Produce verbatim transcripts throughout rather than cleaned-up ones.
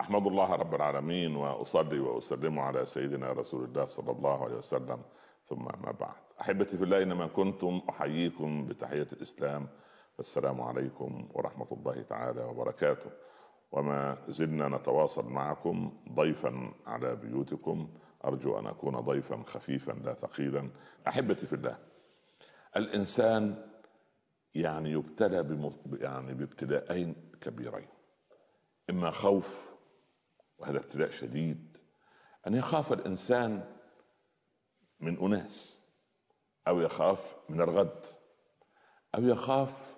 أحمد الله رب العالمين وأصلي وأسلم على سيدنا رسول الله صلى الله عليه وسلم، ثم ما بعد. أحبتي في الله، إنما كنتم أحييكم بتحية الإسلام، السلام عليكم ورحمة الله تعالى وبركاته. وما زلنا نتواصل معكم ضيفا على بيوتكم، أرجو أن أكون ضيفا خفيفا لا ثقيلا. أحبتي في الله، الإنسان يعني يبتلى بم... يعني بابتلاءين كبيرين، إما خوف، وهذا ابتلاء شديد، أن يخاف الإنسان من أناس، أو يخاف من الغد، أو يخاف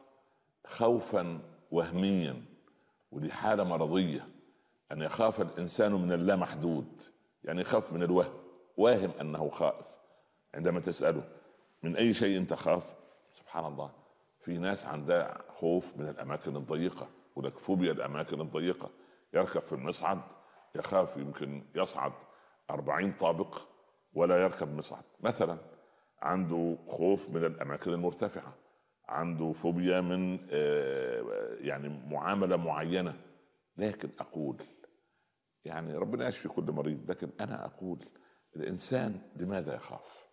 خوفا وهميا، ودي حالة مرضية. أن يخاف الإنسان من اللامحدود، يعني يخاف من الوهم، واهم أنه خائف. عندما تسأله من أي شيء تخاف، سبحان الله، في ناس عندها خوف من الأماكن الضيقة، ولك فوبيا الأماكن الضيقة. يركب في المصعد يخاف يمكن يصعد أربعين طابق ولا يركب مصعد مثلا. عنده خوف من الأماكن المرتفعة، عنده فوبيا من يعني معاملة معينة. لكن أقول يعني ربنا يشفي كل مريض، لكن أنا أقول الإنسان لماذا يخاف؟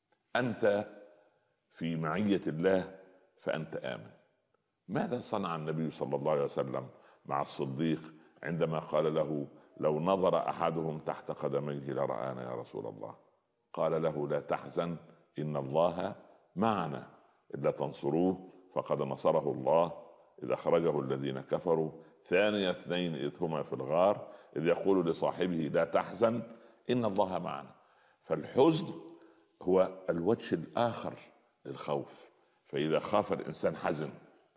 أنت في معية الله فأنت آمن. ماذا صنع النبي صلى الله عليه وسلم مع الصديق عندما قال له لو نظر أحدهم تحت قدميه لرآنا يا رسول الله؟ قال له لا تحزن إن الله معنا، إلا تنصروه فقد نصره الله إذ أخرجه الذين كفروا ثاني اثنين إذ هما في الغار إذ يقول لصاحبه لا تحزن إن الله معنا. فالحزن هو الوجه الآخر للخوف. فإذا خاف الإنسان حزن،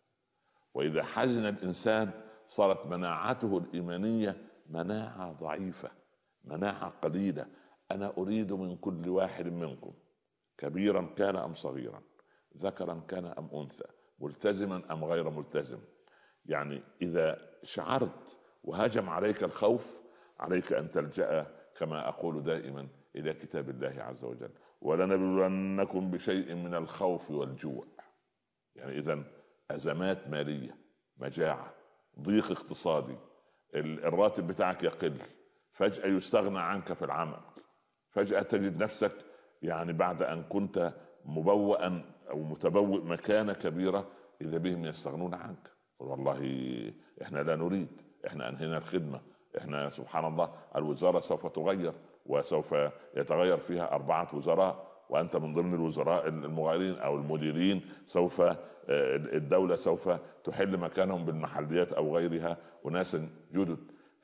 وإذا حزن الإنسان صارت مناعته الإيمانية مناعة ضعيفة، مناعة قليلة. أنا أريد من كل واحد منكم، كبيرا كان أم صغيرا، ذكرا كان أم أنثى، ملتزما أم غير ملتزم، يعني إذا شعرت وهجم عليك الخوف، عليك أن تلجأ كما أقول دائما إلى كتاب الله عز وجل: ولنبلونكم بشيء من الخوف والجوع. يعني إذن أزمات مالية، مجاعة، ضيق اقتصادي، الراتب بتاعك يقل، فجأة يستغنى عنك في العمل، فجأة تجد نفسك يعني بعد أن كنت مبوئا أو متبوئ مكانة كبيرة إذا بهم يستغنون عنك. والله إحنا لا نريد، إحنا أنهينا الخدمة، إحنا سبحان الله الوزارة سوف تغير، وسوف يتغير فيها أربعة وزراء، وأنت من ضمن الوزراء المغيرين أو المديرين. سوف الدولة سوف تحل مكانهم بالمحليات أو غيرها وناس جدد.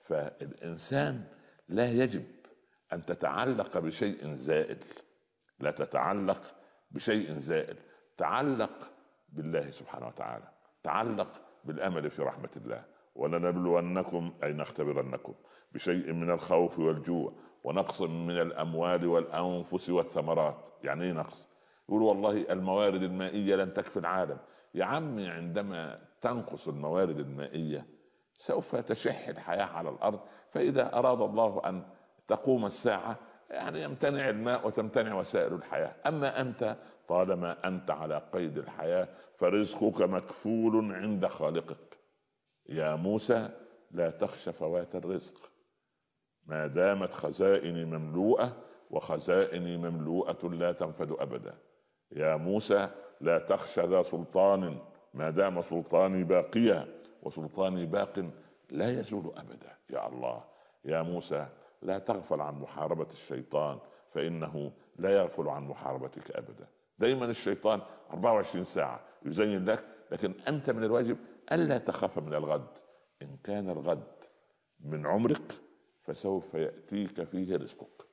فالإنسان لا يجب أن تتعلق بشيء زائل، لا تتعلق بشيء زائل، تعلق بالله سبحانه وتعالى، تعلق بالأمل في رحمة الله. ولنبلونكم أي نختبرنكم بشيء من الخوف والجوع ونقص من الأموال والأنفس والثمرات. يعني ايه نقص؟ يقول والله الموارد المائية لن تكفي العالم. يا عمي، عندما تنقص الموارد المائية سوف تشح الحياة على الأرض، فإذا أراد الله أن تقوم الساعة يعني يمتنع الماء وتمتنع وسائل الحياة. أما أنت طالما أنت على قيد الحياة فرزقك مكفول عند خالقك. يا موسى لا تخش فوات الرزق ما دامت خزائني مملوءة، وخزائني مملوءة لا تنفد أبدا. يا موسى لا تخش ذا سلطان ما دام سلطاني باقيا، وسلطاني باق لا يزول أبدا. يا الله. يا موسى لا تغفل عن محاربة الشيطان فإنه لا يغفل عن محاربتك أبدا. دايما الشيطان أربعة وعشرين ساعة يزين لك، لكن أنت من الواجب ألا تخاف من الغد. إن كان الغد من عمرك فسوف يأتيك فيه رزقك.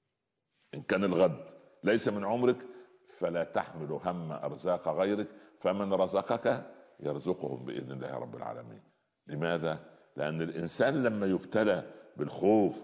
إن كان الغد ليس من عمرك فلا تحمل هم أرزاق غيرك، فمن رزقك يرزقهم بإذن الله رب العالمين. لماذا؟ لأن الإنسان لما يبتلى بالخوف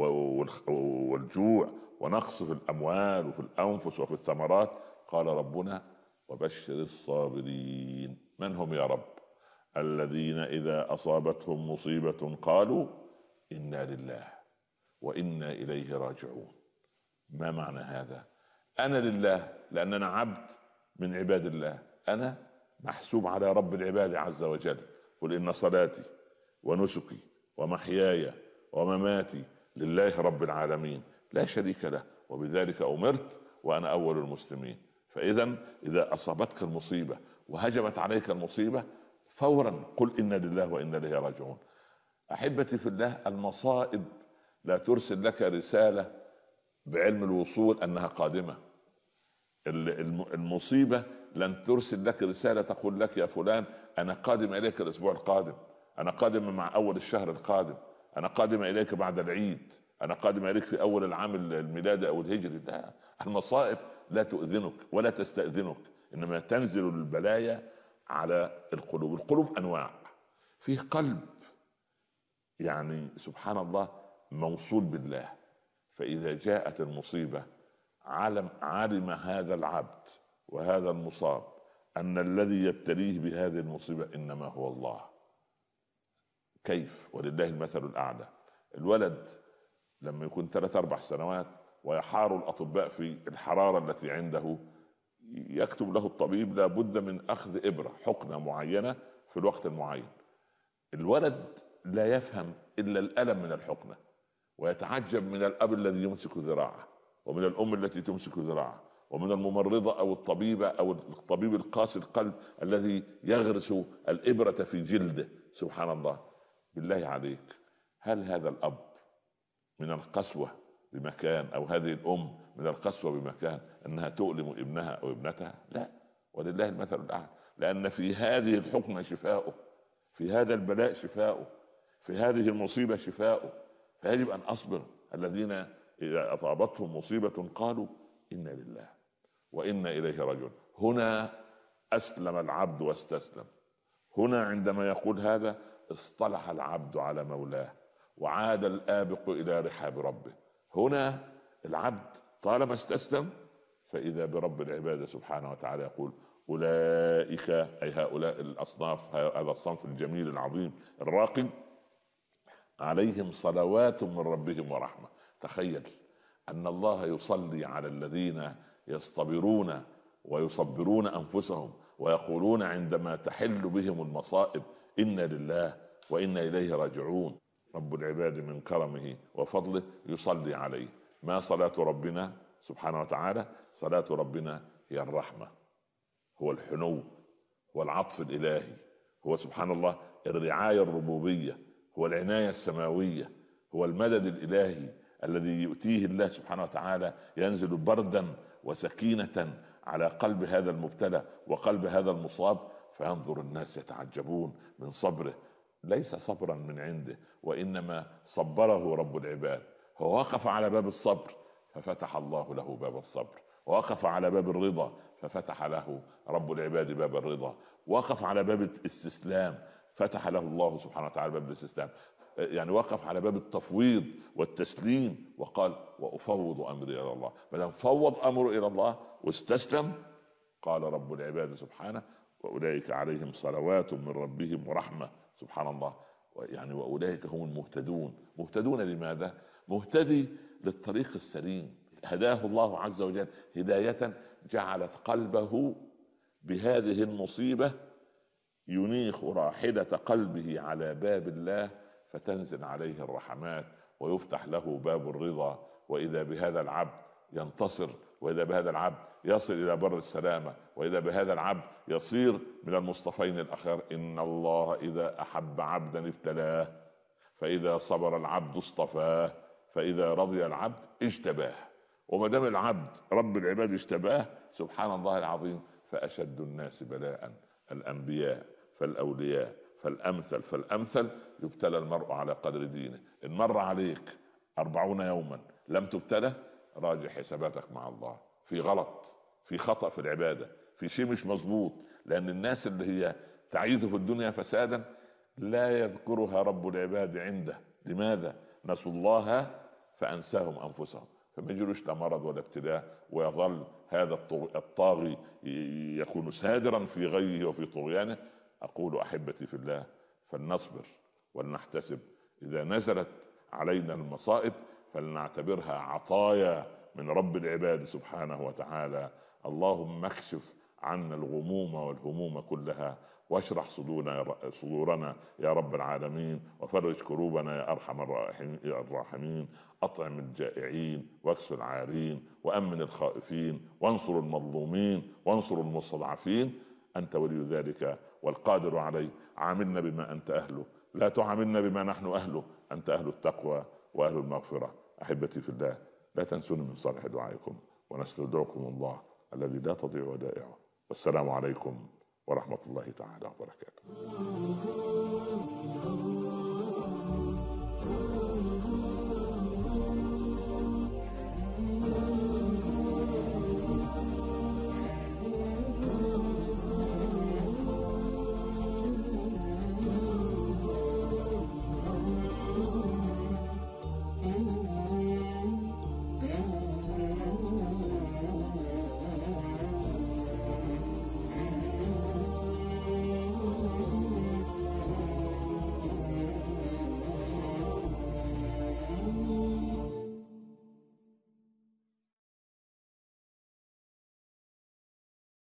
والجوع ونقص في الأموال وفي الأنفس وفي الثمرات، قال ربنا: وبشر الصابرين. من هم يا رب؟ الذين إذا أصابتهم مصيبة قالوا إنا لله وإنا إليه راجعون. ما معنى هذا؟ أنا لله لأننا عبد من عباد الله، أنا محسوب على رب العباد عز وجل. قل إن صلاتي ونسكي ومحياي ومماتي لله رب العالمين لا شريك له، وبذلك أمرت وأنا أول المسلمين. فإذا إذا أصابتك المصيبة وهجمت عليك المصيبة فورا قل إنا لله وإنا إليه راجعون. أحبتي في الله، المصائب لا ترسل لك رسالة بعلم الوصول أنها قادمة. المصيبة لن ترسل لك رسالة تقول لك يا فلان أنا قادم إليك الأسبوع القادم، أنا قادم مع أول الشهر القادم، أنا قادم إليك بعد العيد، أنا قادم إليك في أول العام الميلادي أو الهجري. لا، المصائب لا تؤذنك ولا تستأذنك، إنما تنزل البلايا على القلوب. القلوب أنواع، فيه قلب يعني سبحان الله موصول بالله، فإذا جاءت المصيبة علم علم هذا العبد وهذا المصاب أن الذي يبتليه بهذه المصيبة إنما هو الله. كيف؟ ولله المثل الأعلى. الولد لما يكون ثلاث أربع سنوات ويحار الأطباء في الحرارة التي عنده، يكتب له الطبيب لابد من أخذ إبرة حقنة معينة في الوقت المعين. الولد لا يفهم إلا الألم من الحقنة، ويتعجب من الأب الذي يمسك ذراعه، ومن الأم التي تمسك ذراعه، ومن الممرضة أو الطبيبة أو الطبيب القاسي القلب الذي يغرس الإبرة في جلده. سبحان الله. بالله عليك، هل هذا الأب من القسوة بمكان، أو هذه الأم من القسوة بمكان أنها تؤلم ابنها أو ابنتها؟ لا، ولله المثل الأعلى. لأن في هذه الحكمة شفاؤه، في هذا البلاء شفاؤه، في هذه المصيبة شفاؤه. فيجب أن أصبر. الذين إذا أصابتهم مصيبة قالوا إنا لله وإنا إليه راجعون. هنا أسلم العبد واستسلم. هنا عندما يقول هذا اصطلح العبد على مولاه وعاد الآبق إلى رحاب ربه. هنا العبد طالما استسلم فإذا برب العباد سبحانه وتعالى يقول أولئك، أي هؤلاء الأصناف، هذا الصنف الجميل العظيم الراقي، عليهم صلوات من ربهم ورحمة. تخيل أن الله يصلي على الذين يصطبرون ويصبرون أنفسهم ويقولون عندما تحل بهم المصائب إنا لله وإنا إليه راجعون. رب العباد من كرمه وفضله يصلي عليه. ما صلاة ربنا سبحانه وتعالى؟ صلاة ربنا هي الرحمة، هو الحنو، هو العطف الإلهي، هو سبحان الله الرعاية الربوبية، هو العناية السماوية، هو المدد الإلهي الذي يؤتيه الله سبحانه وتعالى، ينزل بردا وسكينة على قلب هذا المبتلى وقلب هذا المصاب، فينظر الناس يتعجبون من صبره. ليس صبرا من عنده، وإنما صبره رب العباد. هو وقف على باب الصبر ففتح الله له باب الصبر، وقف على باب الرضا ففتح له رب العباد باب الرضا، وقف على باب الاستسلام فتح له الله سبحانه وتعالى باب الاستسلام. يعني وقف على باب التفويض والتسليم وقال وأفوض أمري إلى الله. فلما فوض أمره إلى الله واستسلم قال رب العباد سبحانه وأولئك عليهم صلوات من ربهم ورحمة. سبحان الله. يعني وأولئك هم المهتدون. مهتدون لماذا؟ مهتدي للطريق السليم، هداه الله عز وجل هداية جعلت قلبه بهذه المصيبة ينيخ راحلة قلبه على باب الله، فتنزل عليه الرحمات ويفتح له باب الرضا. وإذا بهذا العبد ينتصر، وإذا بهذا العبد يصل إلى بر السلامة، وإذا بهذا العبد يصير من المصطفين الأخيار. إن الله إذا أحب عبدا ابتلاه، فإذا صبر العبد اصطفاه، فإذا رضي العبد اجتباه. وما دام العبد رب العباد اجتباه سبحان الله العظيم، فأشد الناس بلاء الأنبياء فالأولياء فالأمثل فالأمثل. يبتلى المرء على قدر دينه. إن مر عليك أربعون يوما لم تبتلى راجع حساباتك مع الله، في غلط، في خطأ في العبادة، في شيء مش مظبوط. لأن الناس اللي هي تعيث في الدنيا فسادا لا يذكرها رب العباد عنده. لماذا؟ نسوا الله فأنساهم أنفسهم. فما يجيلوش لا مرض ولا ابتلاء، ويظل هذا الطاغي يكون سادرا في غيه وفي طغيانه. أقول أحبتي في الله فلنصبر ولنحتسب. إذا نزلت علينا المصائب فلنعتبرها عطايا من رب العباد سبحانه وتعالى. اللهم اكشف عنا الغموم والهموم كلها، واشرح صدورنا صدورنا يا رب العالمين، وفرج كروبنا يا ارحم الراحمين. اطعم الجائعين واكسو العارين وامن الخائفين وانصر المظلومين وانصر المستضعفين. انت ولي ذلك والقادر عليه. عاملنا بما انت اهله، لا تعاملنا بما نحن اهله. انت اهل التقوى واهل المغفره. احبتي في الله، لا تنسوني من صالح دعائكم، ونستودعكم الله الذي لا تضيع ودائعه. والسلام عليكم ورحمة الله تعالى وبركاته.